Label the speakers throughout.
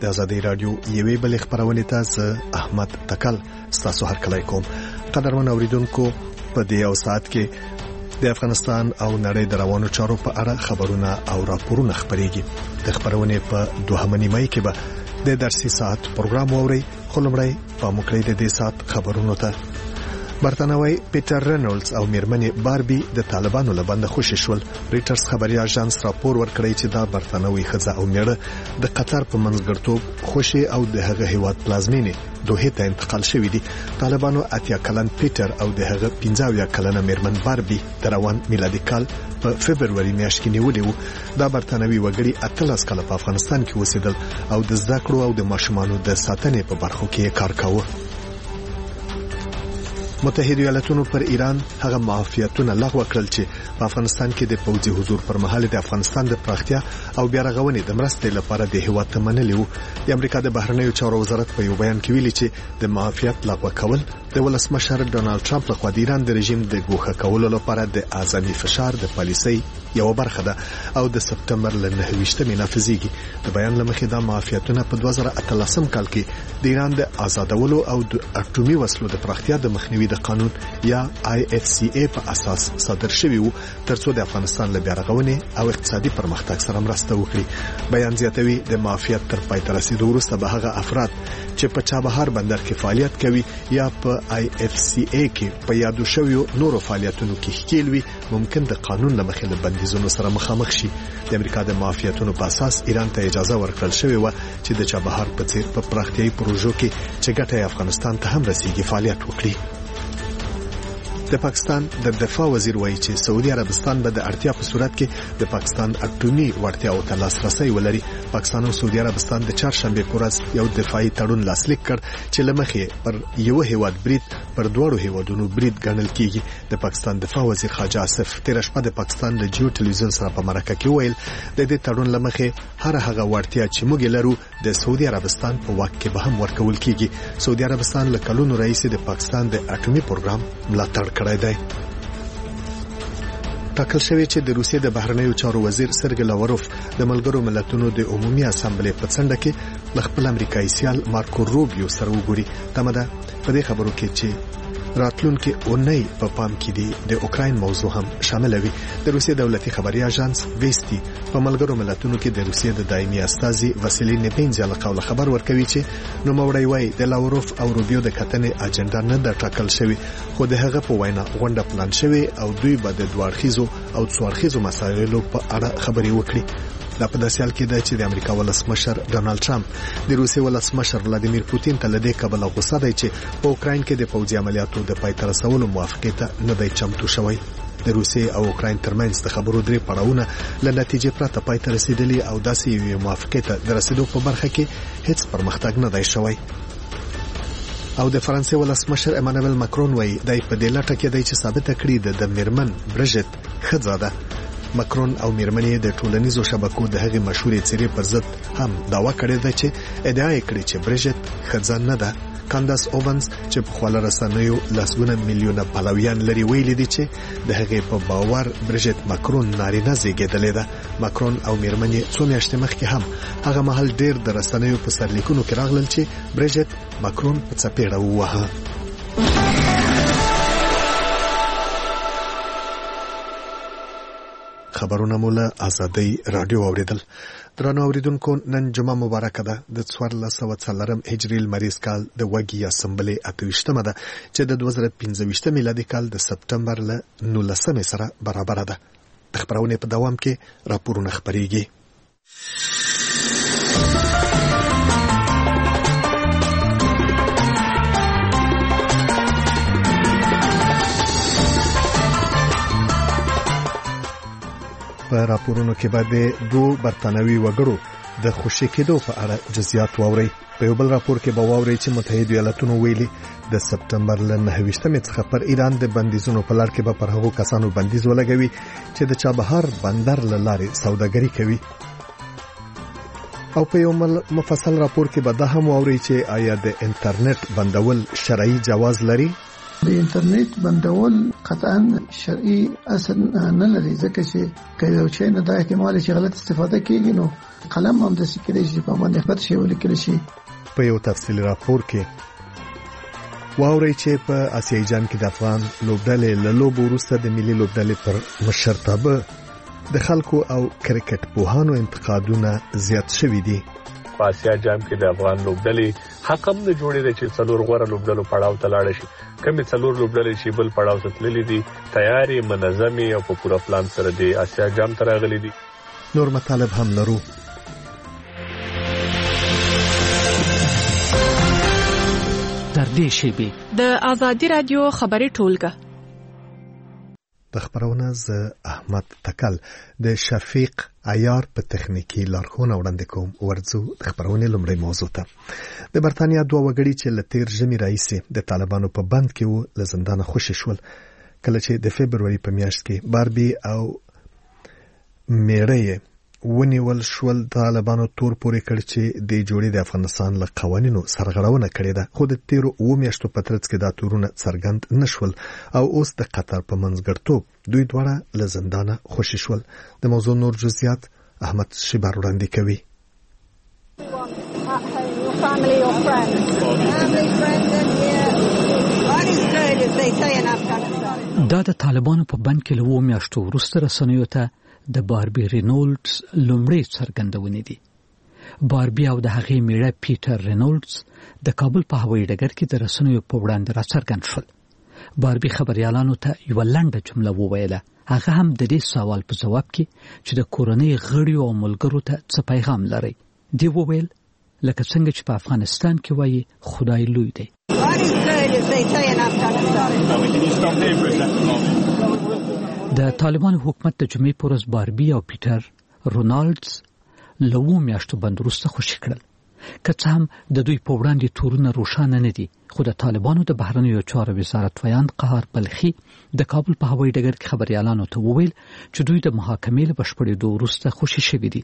Speaker 1: ازادي رادیو یوې بل خبرونه تاسو احمد تکل تاسو هر کله کوم قدرمن اوریدونکو په دې او ساعت کې د افغانستان او نړۍ د روانو چارو په اړه خبرونه او راپورونه خبريږي د خبرونه په 2 نیمه کې به د درسي ساعت پروګرام اوري خلمړی په مکړې د دې ساعت خبرونو ته برتانوي پیټر رینولدز او میرمنې باربي د طالبانو لبند خوشی شول. ریټرز خبري اژانس راپور ورکړی چې دا برتانوي ښځه او میړه د قطر په منځګړتوب خوشی او د هغه هیواد پلازمینې دوه ته انتقال شوې دي. طالبانو اتیا کلن پیټر او د هغه 15 کلنه میرمن باربي د روان میلادي کال په فبرवरी میاشت کې نیولې وو. دا برتانوي وګړي 18 کال په افغانستان کې اوسېدل او د زده کړو او د ماشومانو د ساتنې په برخو کې کار کاوه. متحده ایالاتونو پر ایران هغه معافیتونه لغوه کړل چې په افغانستان کې د پوځي حضور پر مهال د افغانستان د پراختیا او بیا رغونې د مرستې لپاره د هیواد ته منلي وو. د امریکا د بهرنیو چارو وزارت په یو بیان کې ویلي چې د معافیت لغوه کول د ولسمشر ډونالد ټرمپ لخوا د ایران د رژیم د ګوښه کولو لپاره د اعظمي فشار د پالیسۍ یو برخه ده او د سپتمبر ل 9 نافذيږي. د بیان لمخې دا معافیتونه په 2018 کال کې د ایران د آزادولو او د اټومي وسلو د پراختیا د مخنیوي د قانون یا IFCA په اساس صادر شوی وو ترڅو د افغانستان له بیارغونې او اقتصادي پرمختګ سره مرسته وکړي. بیان زیاتوي د معافیت تر پای ته رسیدو وروسته به هغه افراد چې په چابهار بندر کې فعالیت کوي یا په IFCA کې په یادو شویو نورو فعالیتونو کې ښکیل وي ممکن د قانون له مخې له بندیزونو سره مخامخ شي. د امریکا د معافیتونو په اساس ایران ته اجازه ورکړل شوې و چې د چابهار په څیر په پراختیايي پروژو کې چې ګټه افغانستان ته هم رسیږي فعالیت وکړي. د پاکستان د دفاع وزیر وایي چې سعودي عربستان به د اړتیا په صورت کې د پاکستان اټومي وړتیاو ته لاسرسي ولري. پاکستان او سعودي عربستان د چهارشنبه په ورځ یو دفاعي تړون لاسلیک کړ چې لمخې پر یو هیواد برید پر دوړو هیوادونو برید ګڼل کیږي. د پاکستان دفاع وزیر خواجه آصف تیر شپه د پاکستان د جیو ټلویزیون سره په مرکه کې ویل د دې تړون لمخې هر هغه وړتیا چې موږ لرو د سعودي عربستان په واک کې به هم ورکول کیږي. سعودي عربستان له کلونو رئیس د پاکستان د اټومي پروګرام ملاتړ کړی دی. ټاکل شوی چې د روسیې د بهرنیو چارو وزیر سرګی لاوروف د ملګرو ملتونو د عمومي اسامبلې په څنډه کې ل خپل امریکایي سیال مارکو روبیو سره وګوري. تمه ده په دې خبرو کې چې راتلونکي اونۍ په پام کې دي د اوکراین موضوع هم شامل وي. د روسیې دولتي خبري اژانس ویستي په ملګرو ملتونو کې د روسیې د دایمي استازي واسیلی نیبینزا له قوله خبر ورکوي چې نو موري وای د لاوروف او روبیو د کتنې اجنډا نه د ټاکل شوی خو د هغه په وینا غونډه پلان شوی او دوی به د دوارخیزو او څوارخیزو مسایلو په اړه خبري وکړي. دا په داسې حال کې ده چې د امریکا ولسمشر ډونالد ټرمپ د روسیې ولسمشر ولادیمیر پوتین ته لدې کبل غوسه دی چې په اوکراین کې د پوځي عملیاتو د پای ته رسولو موافقه ته نه دی چمتو شوی. د روسیې او اوکراین ترمنځ د خبرو درې پړاوونه له نتیجې پرته پای ته رسیدلي او داسې یو موافقه ته د رسیدو په برخه کې هیڅ پرمختګ نه دی شوی. او د فرانسې ولسمشر امانوئل ماکرون وایي دای په دې لټه کې دی چې ثابت کړي د میرمن برژت خزاده. ماکرون او میرمنې د ټولنیزو شبکو د هغې مشهورې څیرې پر ضد هم دعوا کړې ده چې ادعا یې کړې چې برژت ښځه نه ده. کانداس اوونز چې په خواله رسنیو لسګونه میلیونه پلویان لري ویلي دي چې د هغې په باور برژت ماکرون نارینه زیږېدلې ده. ماکرون او میرمنې څو میاشتې مخکې هم هغه مهال ډېر د رسنیو په سرلیکونو کې راغلل چې برژت ماکرون په څپېړه ووهه. خبرونه مولا ازادي رادیو اوریدل. درنو اوریدونکو نن جمعه مبارکه ده د 1440 هجری لمریز کال د وګي اسمبلی 28مه ده چې د 2015 میلادي کال د سپتمبر ل 19 سره برابر ده. د خبرونه په دوام کې راپورونه خبريږي. په راپورونو کې باندې دوه برتانوي وګړو د خوشی کېدو په اړه جزئیات واوري. په یو بل راپور کې به واوري چې متحده ایالاتونو ویلي د سپتمبر ل 9 څخه پر ایران د بندیزونو په لړ کې به پر هغو کسانو بندیز ولګوي چې د چابهار بندر لارې سوداګري کوي. او په یو مفصل راپور کې به دا هم واوري چې آیا د انټرنیټ بندول شرعي جواز لري.
Speaker 2: د انټرنیټ بندول قطعا شرعي اصل نه لري، ځکه چې کله چې نه د احتمال چې غلط استفاده کیږي نو قلم هم د سکري چې په باندې خبر شي ولیکل شي.
Speaker 1: په یو تفصیلي راپور کې واوري چې په آسیایي جام کې د افغان لوبډلې له لوبو وروسته د ملي لوبډلې پر مشرتابه د خلکو او کرکټ پوهانو انتقادونه زیات شوي دي.
Speaker 3: په آسیا جام کې د افغان لوبډلې حق هم نه جوړې دي چې څلور غوړه لوبډلو پړاو ته لاړ شي. کمې څلور لوبډلې چې بل پړاو ته تللې دي تیاری منظمي او په پوره پلان سره د آسیا جام ته راغلي دي.
Speaker 1: نور مطالب هم لرو.
Speaker 4: در دې شیبې د آزادي رادیو خبري ټولګه
Speaker 1: د خبرونه ز احمد تکل د شفیق عیار په تخنیکی لارښوونه وړاندې کوم. ورځو د خبرونه لومړی موضوع ته. د برتانیا دوه وګړي چې لتیر جمی رئیس د طالبانو په بند کې و له زندان خوشی شول کله چې د فبرवरी په میاشت کې باربي او میړې ونیول شول. طالبانو تور پورې کړ چې د جوړې د افغانستان له قوانینو سرغړونه کړې ده، خو د تیر و میاشتو په ترڅ کې دا تورونه څرګند نشول او اوس د قطر په منځګړتوب دوی دواړه له زندانه خوشی شول. د موضوع نور جزئیات احمد شیبر وړاندې کوي.
Speaker 4: دا د طالبانو په بند کې له و میاشتو وروسته رسنیو ته د باربي رینولډز لومړی څرګندونې دي. باربي او د هغې میړه پیټر رینولډز د کابل په هوایي ډګر کې د رسنیو په وړاندې راڅرګند شول. باربي خبريالانو ته یو لنډه جمله وویله، هغه هم د دې سوال په جواب کې چې د کورنۍ غړیو او ملګرو ته څه پیغام لري. دی وویل لکه څنګه چې په افغانستان کې وایي خدای لوی دی. د طالبانو حکومت د جمعې پر ورځ باربي او پیټر رونالډز له و میاشتو بند وروسته خوشي کړل. که څه هم د دوی په وړاندې تورونه روښانه نه دي، خو د طالبانو د بهرنیو چارو وزارت ویان قهار بلخي د کابل په هوایي ډګر کې خبريالانو ته وویل چې دوی د محاکمې له بشپړېدو وروسته خوشي شوي دي.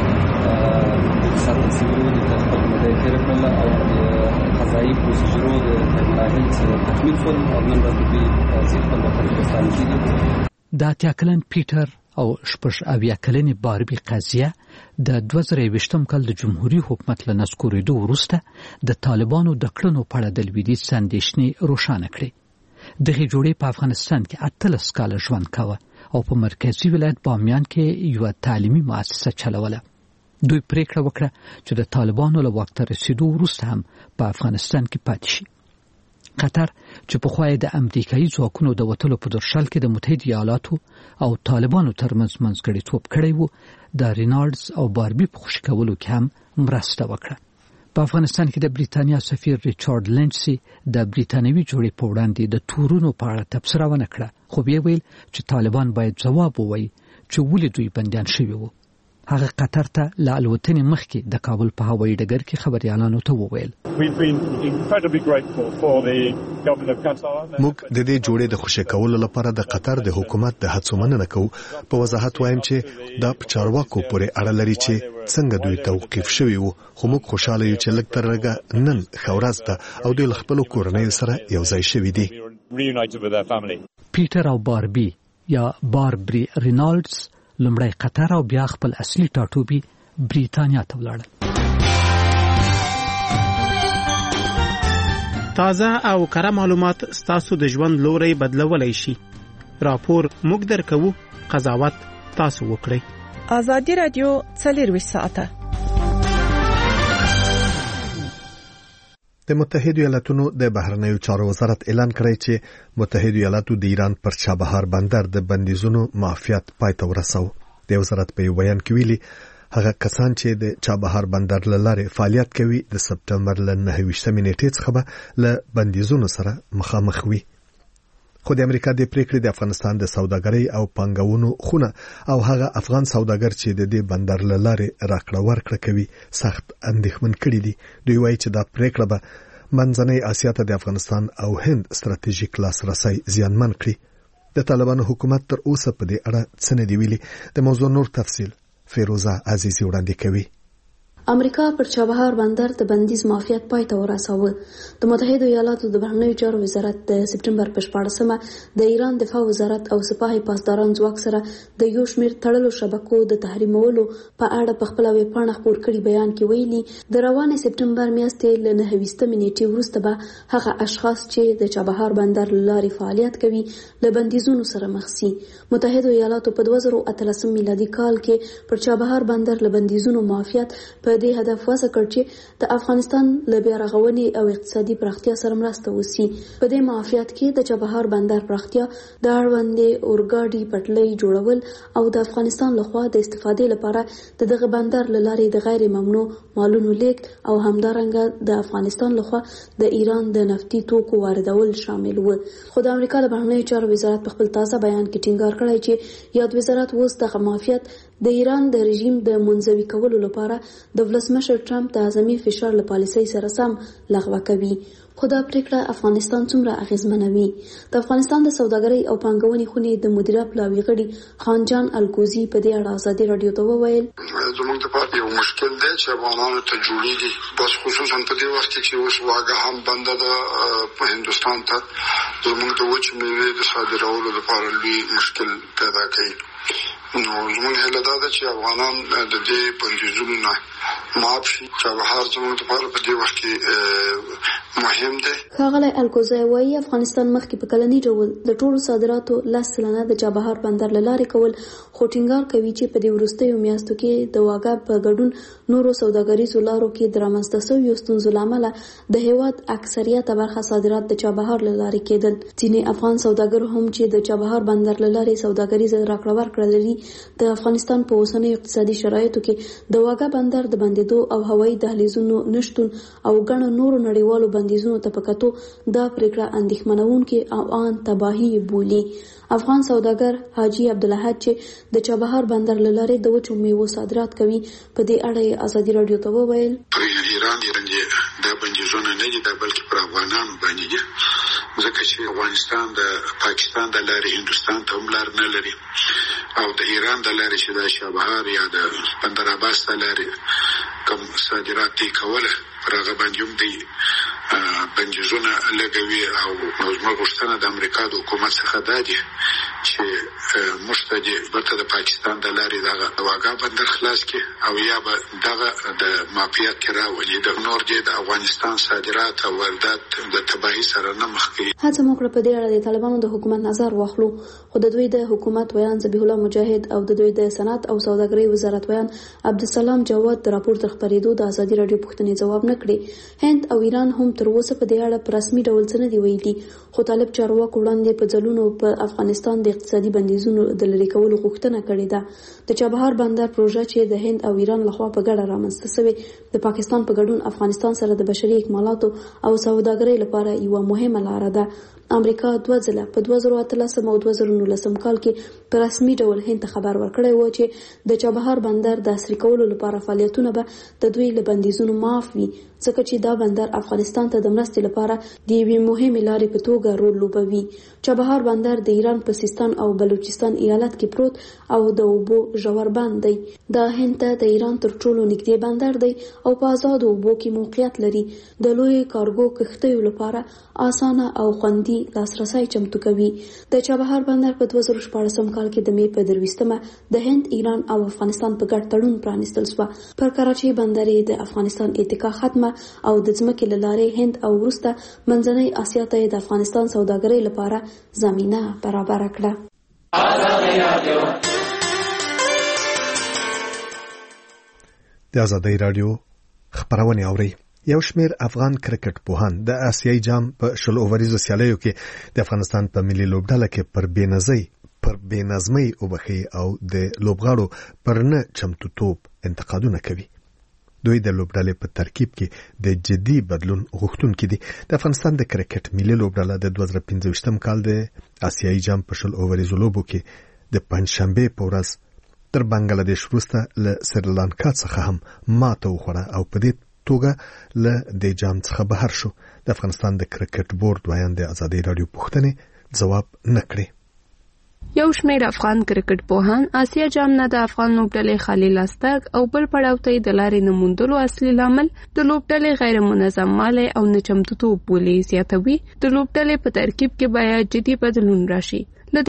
Speaker 4: قضایي پروسیجرو د تکمیل شول او نن ورځ دوی ځکه په افغانستان کې د 80 کلن پیټر او 80 کلنې باربي قضیه د 2020 کال د جمهوریت حکومت له نسکورېدو وروسته د طالبانو د کړنو په اړه د لویدیځ اندېښنې روښانه کړې. دغه جوړې په افغانستان کې 18 کال ژوند کاوه او په مرکزی ولایت بامیان کې یو تعلیمي مؤسسه چلوله. دوی پریکړه وکړه چې د طالبانو له واک ته رسیدو وروسته هم په افغانستان کې پاتې شي. قطر چې په خوا د امریکایي ځواکونو د وټلو په درشل کې د متحده ایالاتو او طالبانو ترمنځ منځګړیتوب کړی و، د رینالډز او باربي په خوشي کولو کې هم مرسته وکړه. په افغانستان کې د بریتانیا سفیر ریچارډ لینچسي د بریتانوي جوړې په وړاندې د تورونو په اړه تبصره ونه کړه، خو بیا ویل چې طالبان باید ځواب ووایي چې ولې دوی بندیان شوي وو. هغه قطر ته له الوتنې مخکې د کابل په هوایي ډګر کې خبريالانو ته وویل
Speaker 1: موږ د دې جوړې د خوشی کولو لپاره د قطر د حکومت د هڅو مننه کوو. په وضاحت وایم چې دا په چارواکو پورې اړه لري چې څنګه دوی توقیف شوي وو، خو موږ خوشاله یو چې لږ تر لږه نن ښه ورځ ده او دوی له خپلو کورنیو سره یو ځای شوي دي.
Speaker 4: پیټر او باربي یا باربري رینالډز لمړی قطر او بیا خپل اصلي ټاټوبي بریتانیا ته ولاړل.
Speaker 5: تازه او کره معلومات ستاسو د ژوند لوري بدلولای شي. راپور موږ درکو، قضاوت تاسو وکړئ.
Speaker 6: آزادي رادیو 24 ساعته.
Speaker 1: د متحده ایالاتونو د بهرنیو چارو وزارت اعلان کړی چې متحده ایالاتو د ایران پر چابهار بندر د بندیزونو معافیت پای ته ورساو. د وزارت په بیان کې ویلي هغه کسان چې د چابهار بندر لاره فعالیت کوي د سپټمبر ل 29 نیټې څخه به ل بندیزونو سره مخامخ وي. خو د امریکا د پریکړې د افغانستان د سوداګرۍ او پانګونو خونه او هغه افغان سوداګر چې د دې بندر لاره راکړه ورکړه کوي سخت اندېښمن کړي دي. دوی وایي چې دا پریکړه به منځنۍ اسیا ته د افغانستان او هند ستراتیژیک لاسرسي زیانمن کړي. د طالبانو حکومت تر اوسه په دې اړه څه نه دی ویلي. د موضوع نور تفصیل فیروزه عزیزی وړاندې کوي.
Speaker 7: امریکا پر چابهار بندر د بندیز مافیات پای ته ورساوه. د متحده ایالاتو د بهرنیو چارو وزارت د سپټمبر په 14مه د ایران دفاع وزارت او سپاه پاسداران ځواک سره د یو شمېر تړلو شبکو د تحریمولو په اړه په خپل ویبپاڼه خپور کړي بیان کې ویلي د روانې سپټمبر میاشتې له 9 نیټې وروسته به هغه اشخاص چې د چابهار بندر لارې فعالیت کوي له بندیزونو سره مخ شي. متحده ایالاتو په 2013 میلادي کال کې پر چابهار بندر له بندیزونو مافیات په دې هدف وسه کړ چې د افغانستان له بیا رغونې او اقتصادي پراختیا سره مرسته وشي. په دې مافیات کې د چابهار بندر پراختیا، د اړوندې اورګاډي پټلۍ جوړول او د افغانستان لخوا د استفادې لپاره دغه بندر له لارې د غیر ممنوع مالونو لیږد او همدارنګه د افغانستان لخوا د ایران د نفتي توکو واردول شامل و. خو د امریکا د بهرنیو چارو وزارت په خپل تازه بیان کې ټینګار کړی چې یاد وزارت اوس دغه مافیات د ایران د رژیم د منزوي کولو لپاره د ولسمشر ټرمپ د اعظمي فشار له پالیسۍ سره سم لغوه کوي. خو دا پریکړه افغانستان څومره اغیزمنوي؟ د افغانستان د سوداګرۍ او پانګونې خونې د مدیره پلاوي غړي خان جان الکوزي په دې اړه ازادي رادیو ته وویل
Speaker 8: زموږ لپاره یو مشکل دی چې افغانانو ته جوړیږي، بس خصوصا په دې وخت کې چې اوس واګه هم بنده ده په هندستان ته زموږ د وچې میوې د صادرولو لپاره لوی مشکل پیدا کوي. نو زموږ هیله دا ده چې افغانان د دې بندیزونو نه معاف شي. چابهار زموږ لپاره په دې وخت کې مهم دی.
Speaker 7: ښاغلی الکوزی وایي افغانستان مخکې په کلني ډول د ټولو صادراتو 10% د چابهار بندر له لارې کول، خو ټینګار کوي چې په دې وروستیو میاشتو کې د واګه په ګډون نورو سوداګریزو لارو کې د رامنځته شویو ستونزو له امله د هیواد اکثریته برخه صادرات د چابهار له لارې کېدل. ځینې افغان سوداګر هم چې د چابهار بندر له لارې سوداګریزه راکړه ورکړه لري د افغانستان په اوسنیو اقتصادي شرایطو کې د واګه بندر د بندیدو او هوایي دهلیزونو نشتون او ګڼو نورو نړیوالو بندیزونو ته په کتو دا پریکړه اندېښمنونکې او ان تباهي بولي. افغان سوداګر حاجی عبدالحد چې د چابهار بندر له لارې د وچو میوو صادرات کوي په دې اړه ازادي رادیو ته وویل
Speaker 8: ایران دا بندیزونه نه دي بلکې پر افغانانو باندې دي، ځکه چې افغانستان د پاکستان د لارې هندستان ته هم لار نه لري او د ایران د لارې چې د چابهار یا د بندر عباس د لارې کوم صادرات دی کوله پر هغه باندې هم دی بندیزونه لګوي. او زموږ غوښتنه د امریکا د حکومت څخه دا دي چې موږ ته د پاکستان د لارې دغه واګه بندر خلاص کړي او یا به دغه د مافیات کې راولي د نور د افغانستان صادرات او واردات د تباهي سره نه مخ کوي.
Speaker 7: هڅه موږ په دې اړه د طالبانو د حکومت نظر واخلو، خو د دوی د حکومت ویان ذبیح الله مجاهد او د دوی د صنعت او سوداګرۍ وزارت ویان عبدالسلام جواد د راپور تر خبرېدو د ازادي رادیو پوښتنې ځواب نه کړي. هند او ایران هم تر اوسه په دې اړه په رسمي ډول څه نه دی ویلي، خو طالب چارواکو وړاندې په ځلونو په افغانستان د اقتصادي بندیزونو د لرې کولو غوښتنه کړې ده. د چابهار بندر پروژه چې د هند او ایران لخوا په ګډه رامنځته شوې د پاکستان په ګډون افغانستان سره د بشري اکمالاتو او سوداګرۍ لپاره یوه مهمه لاره ده. امریکا دوه ځله په 2013 او 2019 کال کې په رسمي ډول هند ته خبر ورکړی و چې د چابهار بندر د عصري کولو لپاره فعالیتونه به د دوی له بندیزونو معاف وي، ځکه چې دا بندر افغانستان ته د مرستې لپاره د یوې مهمې لارې په توګه رول لوبوي. چابهار بندر د ایران په سیستان او بلوچستان ایالت کې پروت او د اوبو ژور بند دی. دا هند ته د ایران تر ټولو نږدې بندر دی او په آزادو اوبو کې موقعیت لري. د لوی کارګو کښتیو لپاره اسانه او خوندي لاسرسی چمتو کوي. د چابهار بندر په 2014 کال کې د می په 23مه د هند، ایران او افغانستان په ګډ تړون پرانیستل شو. پر کراچي بندر د افغانستان اتکا ختمه او د ځمکې له لارې هند او وروسته منځنۍ اسیا ته د افغانستان سوداګرۍ لپاره زمینه برابر کړه.
Speaker 1: د ازادۍ رادیو خبرونه اوري. یو شمیر افغان کرکټ پوهان د آسیایي جام په 10 اووریزو سیالیو کې د افغانستان په ملي لوبډله کې پر بېنظمۍ وبخي او د لوبغاړو پر نه چمتو توپ انتقادونه کوي. دوی د لوبډلې په ترکیب کې د جدي بدلون غوښتونکي دي. د افغانستان د کرکټ ملي لوبډله د 2015 کال د آسیایي جام په 10 اووریزو لوبو کې د پنځشنبه په ورځ تر بنگلاديش وروسته له سریلانکا څخه هم ماته وخوړه او په دې توګه له د جام څخه بهر شو. د افغانستان د کرکټ بورډ وایان د ازادي رادیو پوښتنې ځواب نکړي.
Speaker 9: یو شمېر افغان کرکټ پوهان آسیا جام نه د افغان لوبډلې خالي لاستګ او بل پړاو ته د لارې نه موندلو اصلي لامل د لوبډلې غیر منظم والی او نه چمتوتوب بولي. زیاتوي د لوبډلې په ترکیب کې باید جدي بدلون راشي.